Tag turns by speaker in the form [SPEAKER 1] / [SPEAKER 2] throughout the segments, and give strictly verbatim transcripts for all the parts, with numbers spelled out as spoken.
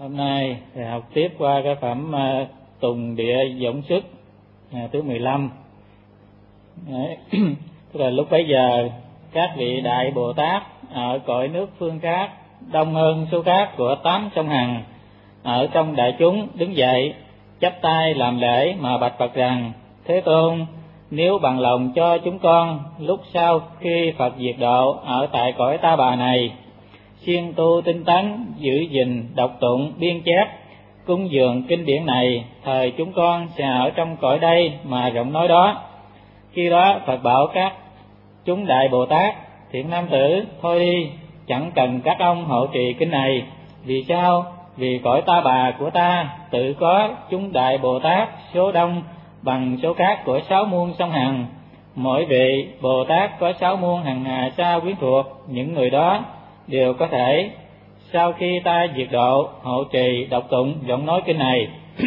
[SPEAKER 1] Hôm nay thì học tiếp qua cái phẩm uh, Tùng Địa Dũng Sức uh, thứ mười lăm. Đấy. Tức là lúc bấy giờ các vị Đại Bồ Tát ở cõi nước phương khác đông hơn số khác của tám sông Hằng, ở trong đại chúng đứng dậy chắp tay làm lễ mà bạch Phật rằng: Thế Tôn, nếu bằng lòng cho chúng con lúc sau khi Phật diệt độ ở tại cõi Ta Bà này siêng tu tinh tấn, giữ gìn đọc tụng biên chép cúng dường kinh điển này, thời chúng con sẽ ở trong cõi đây mà rộng nói đó. Khi đó Phật bảo các chúng Đại Bồ Tát: Thiện nam tử, thôi đi, chẳng cần các ông hộ trì kinh này. Vì sao? Vì cõi Ta Bà của ta tự có chúng Đại Bồ Tát số đông bằng số cát của sáu muôn sông Hằng. Mỗi vị Bồ Tát có sáu muôn hằng hà sa quyến thuộc, những người đó đều có thể sau khi ta diệt độ hộ trì đọc tụng giọng nói kinh này.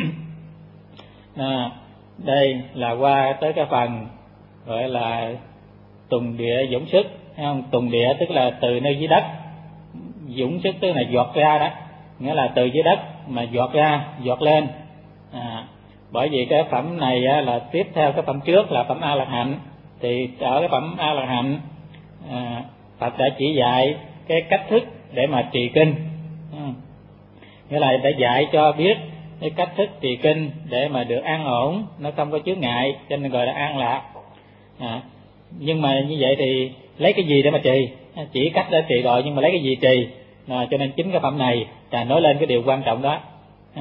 [SPEAKER 1] À, đây là qua tới cái phần gọi là Tùng Địa Dũng Sức, thấy không? Tùng địa tức là từ nơi dưới đất, dũng sức tức là giọt ra đó, nghĩa là từ dưới đất mà giọt ra, giọt lên. À, bởi vì cái phẩm này là tiếp theo cái phẩm trước là phẩm A La Hạnh. Thì ở cái phẩm A La Hạnh, à, Phật đã chỉ dạy cái cách thức để mà trì kinh, ừ. nghĩa là đã dạy cho biết cái cách thức trì kinh để mà được an ổn, nó không có chướng ngại, cho nên gọi là an lạc. À, nhưng mà như vậy thì lấy cái gì để mà trì? Chỉ cách để trì rồi, nhưng mà lấy cái gì trì? À, cho nên chính cái phẩm này là nói lên cái điều quan trọng đó. Ừ.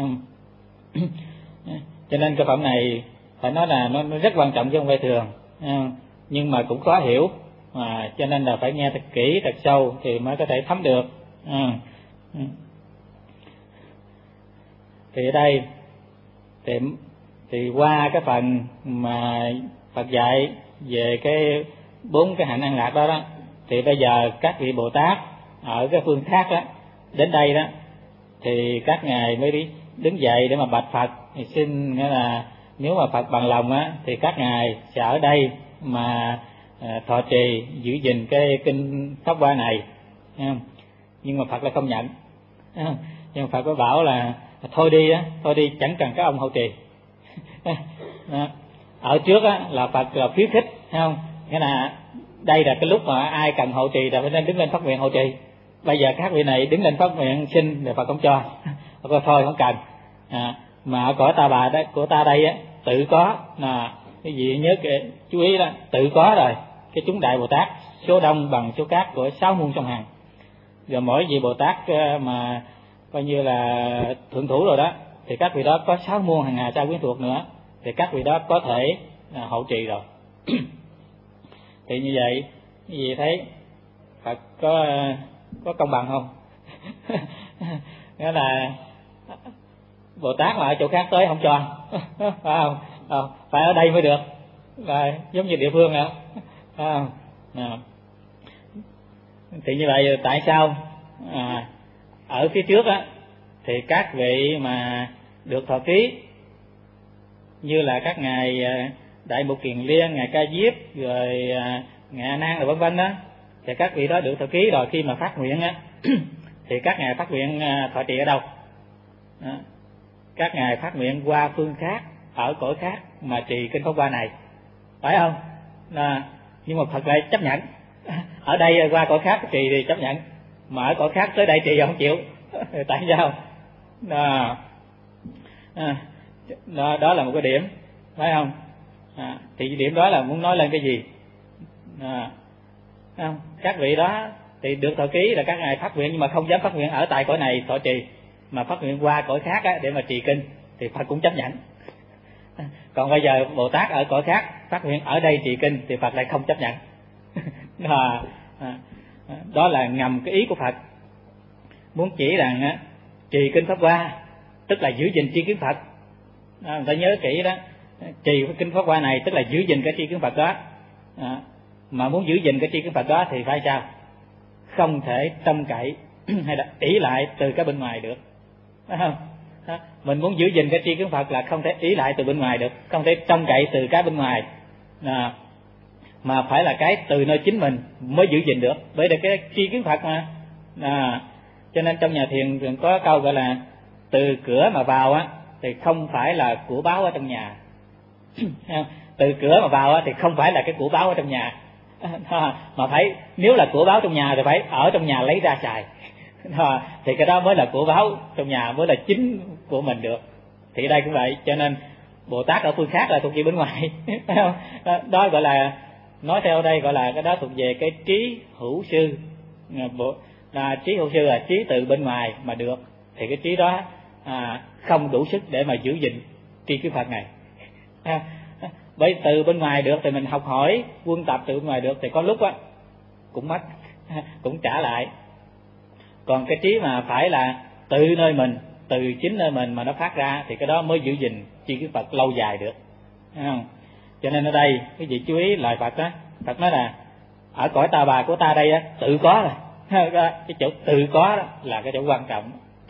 [SPEAKER 1] Cho nên cái phẩm này phải nói là nó, nó rất quan trọng chứ không phải thường, ừ. nhưng mà cũng khó hiểu, à, cho nên là phải nghe thật kỹ, thật sâu thì mới có thể thấm được. Ừ. Ừ. Thì ở đây thì, thì qua cái phần mà Phật dạy về cái bốn cái hạnh an lạc đó đó, thì bây giờ các vị Bồ Tát ở cái phương khác đó đến đây đó, thì các ngài mới đi đứng dậy để mà bạch Phật, thì xin nghĩa là nếu mà Phật bằng lòng á thì các ngài sẽ ở đây mà à, thọ trì giữ gìn cái kinh Pháp Hoa này. Nhưng mà Phật lại không nhận. Nhưng mà Phật có bảo là thôi đi á, thôi đi, chẳng cần các ông hộ trì. Ở trước á là Phật là khuyến khích, thấy không? Nghĩa là đây là cái lúc mà ai cần hộ trì là phải nên đứng lên phát nguyện hộ trì. Bây giờ các vị này đứng lên phát nguyện xin thì Phật không cho. Phật thôi không cần. À, mà ở cõi Ta Bà đó, của ta đây á, tự có là cái gì nhớ cái, chú ý đó, tự có rồi cái chúng Đại Bồ Tát số đông bằng số cát của sáu muôn sông Hằng. Rồi mỗi vị Bồ Tát mà coi như là thượng thủ rồi đó, thì các vị đó có sáu muôn hằng hà sa quyến thuộc nữa, thì các vị đó có thể à, hộ trì rồi. Thì như vậy, như vậy thấy Phật có có công bằng không? Nghĩa là Bồ Tát mà ở chỗ khác tới không cho, phải không? Không, phải ở đây mới được, rồi giống như địa phương nữa, phải không? À. Thì như vậy tại sao à, ở phía trước á thì các vị mà được thọ ký như là các ngài Đại Mục Kiền Liên, ngài Ca Diếp, rồi ngài A Nan, rồi vân vân đó, thì các vị đó được thọ ký rồi, khi mà phát nguyện á thì các ngài phát nguyện thọ trì ở đâu? Đó. Các ngài phát nguyện qua phương khác, ở cõi khác mà trì kinh Pháp Hoa này, phải không? Đó. Nhưng mà Phật lại chấp nhận. Ở đây qua cõi khác trì thì chấp nhận, mà ở cõi khác tới đây trì không chịu. Tại sao? Đó. Đó, đó là một cái điểm, phải không? À, thì điểm đó là muốn nói lên cái gì? À, không? Các vị đó thì được thọ ký là các ngài phát nguyện, nhưng mà không dám phát nguyện ở tại cõi này thọ trì, mà phát nguyện qua cõi khác á, để mà trì kinh, thì Phật cũng chấp nhận. Còn bây giờ Bồ Tát ở cõi khác phát nguyện ở đây trì kinh thì Phật lại không chấp nhận. À, à, đó là ngầm cái ý của Phật, muốn chỉ rằng á, trì kinh Pháp Hoa tức là giữ gìn tri kiến Phật. À, người ta nhớ kỹ đó, trì kinh Pháp Hoa này tức là giữ gìn cái tri kiến Phật đó. À, mà muốn giữ gìn cái tri kiến Phật đó thì phải sao? Không thể trông cậy hay là ỷ lại từ cái bên ngoài được, phải không? Đó. Mình muốn giữ gìn cái tri kiến Phật là không thể ỷ lại từ bên ngoài được, không thể trông cậy từ cái bên ngoài. À, mà phải là cái từ nơi chính mình mới giữ gìn được, bởi vì cái tri kiến Phật mà. À, cho nên trong nhà thiền có câu gọi là từ cửa mà vào á thì không phải là của báo ở trong nhà. Từ cửa mà vào á thì không phải là cái của báo ở trong nhà, mà phải, nếu là của báo trong nhà thì phải ở trong nhà lấy ra xài, thì cái đó mới là của báo trong nhà, mới là chính của mình được. Thì đây cũng vậy, cho nên Bồ Tát ở phương khác là thuộc về bên ngoài. Đó gọi là, nói theo đây gọi là cái đó thuộc về cái trí hữu sư. À, trí hữu sư là trí từ bên ngoài mà được, thì cái trí đó à, không đủ sức để mà giữ gìn tri kiến Phật này. À, bởi từ bên ngoài được thì mình học hỏi quân tập từ bên ngoài được thì có lúc á cũng mất, cũng trả lại. Còn cái trí mà phải là từ nơi mình, từ chính nơi mình mà nó phát ra thì cái đó mới giữ gìn tri kiến Phật lâu dài được. Thấy không? Cho nên ở đây quý vị chú ý lời Phật đó, Phật nói là ở cõi ta bà của ta đây á, tự có rồi. Cái chỗ tự có đó là cái chỗ quan trọng.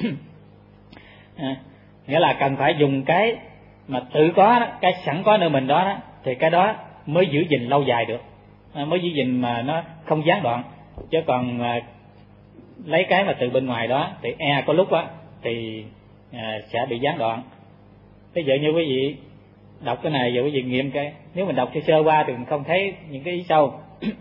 [SPEAKER 1] À, nghĩa là cần phải dùng cái mà tự có đó, cái sẵn có nơi mình đó, đó thì cái đó mới giữ gìn lâu dài được, à, mới giữ gìn mà nó không gián đoạn. Chứ còn à, lấy cái mà từ bên ngoài đó thì e có lúc á thì à, sẽ bị gián đoạn. Ví dụ như quý vị đọc cái này, giờ quý vị nghiệm cái, nếu mình đọc sơ sơ qua thì mình không thấy những cái ý sâu.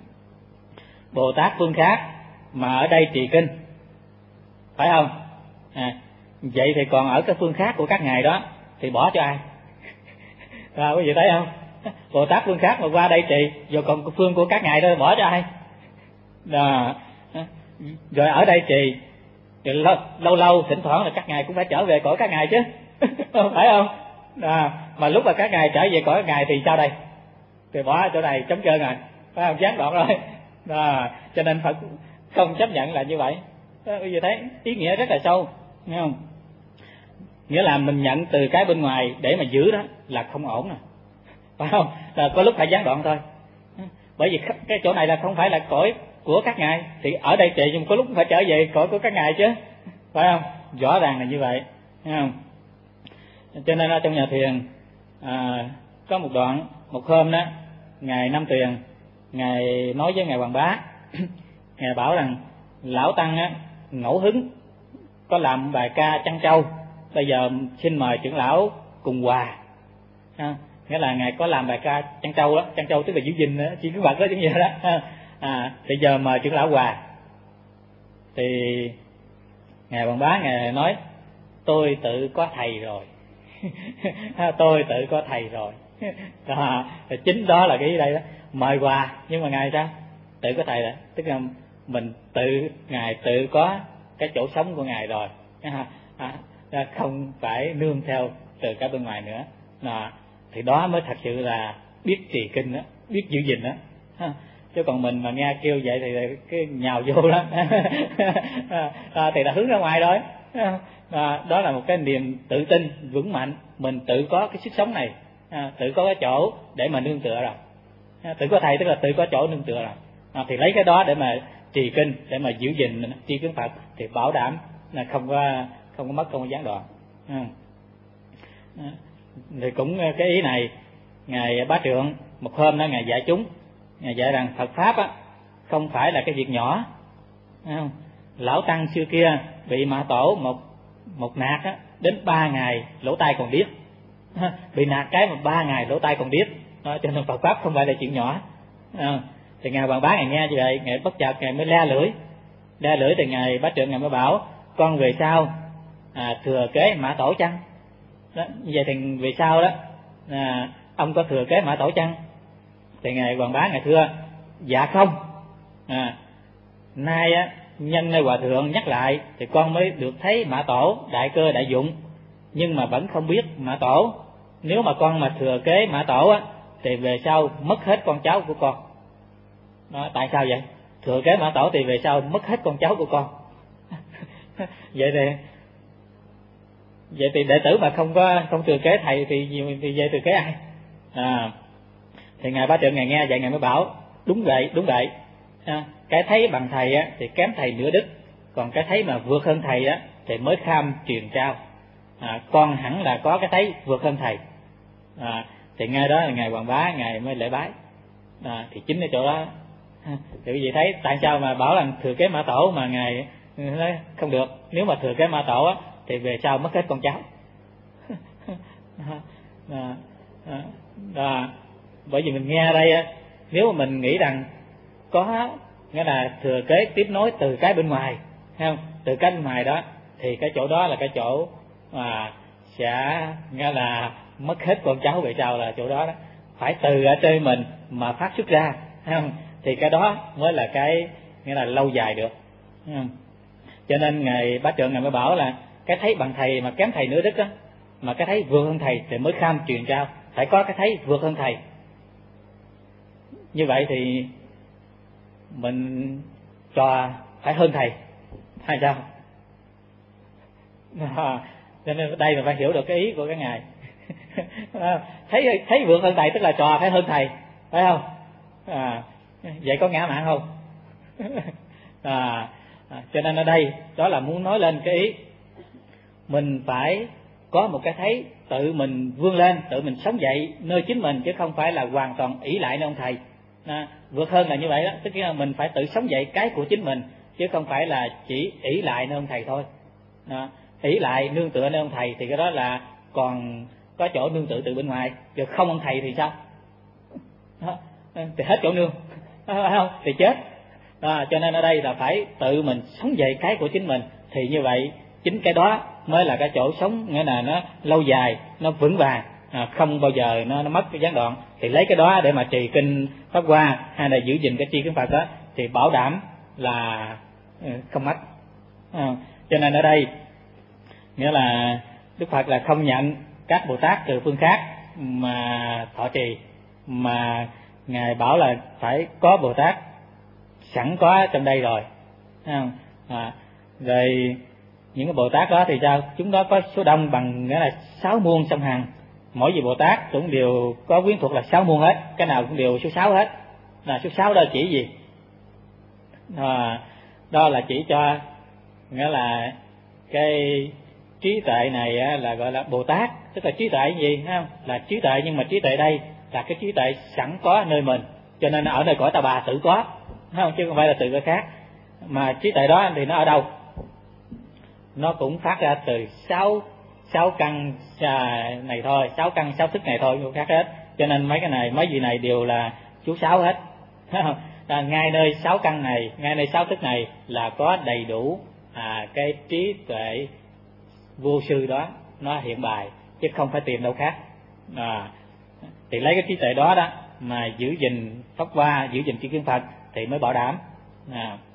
[SPEAKER 1] Bồ Tát phương khác mà ở đây trì kinh, phải không? À, vậy thì còn ở cái phương khác của các ngài đó thì bỏ cho ai? À, quý vị thấy không? Bồ Tát phương khác mà qua đây trì, rồi còn phương của các ngài đó bỏ cho ai? À, rồi ở đây trì, rồi lâu, lâu lâu thỉnh thoảng là các ngài cũng phải trở về cõi các ngài chứ, phải không? À, mà lúc mà các ngài trở về cõi các ngài thì sao đây? Thì bỏ ở chỗ này trống trơn rồi, phải không? Gián đoạn rồi. À, cho nên Phật không chấp nhận là như vậy. Bây giờ thấy ý nghĩa rất là sâu, nghe không? Nghĩa là mình nhận từ cái bên ngoài để mà giữ đó là không ổn nè, phải không? Là có lúc phải gián đoạn thôi. Bởi vì cái chỗ này là không phải là cõi của các ngài, thì ở đây trì nhưng có lúc phải trở về cõi của các ngài chứ, phải không? Rõ ràng là như vậy, nghe không? Cho nên ở trong nhà thiền à, có một đoạn, một hôm đó ngài Nam Tuyền ngài nói với ngài Hoàng Bá, ngài bảo rằng lão tăng á ngẫu hứng có làm bài ca Trăng Châu, bây giờ xin mời trưởng lão cùng hòa. À, nghĩa là ngài có làm bài ca Trăng Châu đó, Trăng Châu tức là giữ gìn đó, chỉ cái vật đó, giống như đó. À, thì giờ mời trưởng lão hòa. Thì ngài Hoàng Bá ngài nói tôi tự có thầy rồi. Tôi tự có thầy rồi. À, chính đó là cái ý đây đó, mời hòa, nhưng mà ngài sao? Tự có thầy đó, tức là mình tự, ngài tự có cái chỗ sống của ngài rồi, à, à, không phải nương theo từ cái bên ngoài nữa. À, thì đó mới thật sự là biết trì kinh đó, biết giữ gìn đó. À, chứ còn mình mà nghe kêu vậy thì cái nhào vô đó. À, thì là hướng ra ngoài rồi. À, đó là một cái niềm tự tin vững mạnh, mình tự có cái sức sống này, à, tự có cái chỗ để mà nương tựa rồi. À, tự có thầy tức là tự có chỗ nương tựa rồi. À, thì lấy cái đó để mà trì kinh, để mà giữ gìn tri kiến Phật thì bảo đảm là không có không có mất, không có gián đoạn. À, à, thì cũng cái ý này ngài Bá Trượng một hôm đó ngài dạy chúng, ngài dạy rằng Phật pháp á không phải là cái việc nhỏ. À, lão tăng xưa kia bị Mã Tổ một một nạt á, đến ba ngày lỗ tai còn điếc. À, bị nạt cái mà ba ngày lỗ tai còn điếc. À, cho nên Phật pháp không phải là chuyện nhỏ. À, thì ngài Hoàng Bá ngài nghe như vậy, ngài bất chợt ngài mới le lưỡi, le lưỡi thì ngài Bá Trượng ngài mới bảo con về sau à, thừa kế Mã Tổ chăng? Đó, như vậy thì về sau đó à, ông có thừa kế Mã Tổ chăng? Thì ngài Hoàng Bá ngài thưa dạ không. À, nay á nhân nơi hòa thượng nhắc lại thì con mới được thấy Mã Tổ đại cơ đại dụng, nhưng mà vẫn không biết Mã Tổ. Nếu mà con mà thừa kế Mã Tổ á thì về sau mất hết con cháu của con. Đó, tại sao vậy? Thừa kế Mã Tổ thì về sau mất hết con cháu của con. Vậy thì vậy thì đệ tử mà không có không thừa kế thầy thì thì về thừa kế ai? À, thì ngài Bá Trượng ngài nghe vậy ngài mới bảo đúng vậy, đúng vậy. À, cái thấy bằng thầy á thì kém thầy nửa đức, còn cái thấy mà vượt hơn thầy á thì mới kham truyền trao. À, con hẳn là có cái thấy vượt hơn thầy. À, thì ngay đó là ngài Hoàng Bá ngài mới lễ bái. À, thì chính ở chỗ đó thì quý vị thấy tại sao mà bảo rằng thừa kế Mã Tổ mà ngài nói không được. Nếu mà thừa kế Mã Tổ á thì về sau mất hết con cháu. à, à, à, bởi vì mình nghe ở đây, nếu mà mình nghĩ rằng có nghĩa là thừa kế tiếp nối từ cái bên ngoài, thấy không? Từ cái bên ngoài đó thì cái chỗ đó là cái chỗ mà sẽ nghĩa là mất hết con cháu về sau, là chỗ đó đó phải từ ở trên mình mà phát xuất ra, thấy không? Thì cái đó mới là cái nghĩa là lâu dài được, thấy không? Cho nên ngài Bá Trượng ngài mới bảo là cái thấy bằng thầy mà kém thầy nữa đức á, mà cái thấy vượt hơn thầy thì mới kham truyền trao, phải có cái thấy vượt hơn thầy. Như vậy thì mình cho phải hơn thầy hay sao? À, cho nên đây mình phải hiểu được cái ý của cái ngài. thấy thấy vượt hơn thầy tức là trò phải hơn thầy, phải không? À, vậy có ngã mạn không? à, à, cho nên ở đây đó là muốn nói lên cái ý mình phải có một cái thấy tự mình vươn lên, tự mình sống dậy nơi chính mình, chứ không phải là hoàn toàn ỷ lại nơi ông thầy. À, vượt hơn là như vậy đó, tức là mình phải tự sống dậy cái của chính mình, chứ không phải là chỉ ỷ lại nơi ông thầy thôi. À, ỷ lại nương tựa nơi ông thầy thì cái đó là còn có chỗ nương tựa từ bên ngoài, chứ không ông thầy thì sao? À, thì hết chỗ nương, phải không? Thì chết. À, cho nên ở đây là phải tự mình sống dậy cái của chính mình, thì như vậy chính cái đó mới là cái chỗ sống, nghĩa là nó lâu dài, nó vững vàng, à, không bao giờ nó, nó mất cái gián đoạn. Thì lấy cái đó để mà trì kinh Pháp Hoa hay là giữ gìn cái tri kiến Phật đó thì bảo đảm là không mất. À, cho nên ở đây nghĩa là Đức Phật là không nhận các Bồ Tát từ phương khác mà thọ trì, mà ngài bảo là phải có Bồ Tát sẵn có trong đây rồi, thấy không? À, rồi những cái Bồ Tát đó thì sao? Chúng đó có số đông bằng nghĩa là sáu muôn song hằng, mỗi vị Bồ Tát cũng đều có quyến thuộc là sáu muôn hết, cái nào cũng đều số sáu hết. Là số sáu đó chỉ gì? À, đó là chỉ cho nghĩa là cái trí tuệ này á, là gọi là Bồ Tát, tức là trí tuệ gì, thấy không? Là trí tuệ, nhưng mà trí tuệ đây là cái trí tuệ sẵn có nơi mình, cho nên ở nơi cõi Ta Bà tự có, thấy không? Chứ không phải là từ cái khác. Mà trí tuệ đó thì nó ở đâu? Nó cũng phát ra từ sáu sáu căn này thôi, sáu căn sáu thức này thôi, không khác hết. Cho nên mấy cái này, mấy vị này đều là chú sáu hết, thấy không? À, ngay nơi sáu căn này, ngay nơi sáu thức này là có đầy đủ à, cái trí tuệ vô sư đó nó hiện bài, chứ không phải tìm đâu khác. À, thì lấy cái trí tuệ đó đó mà giữ gìn Pháp Hoa, giữ gìn tri kiến Phật thì mới bảo đảm. À.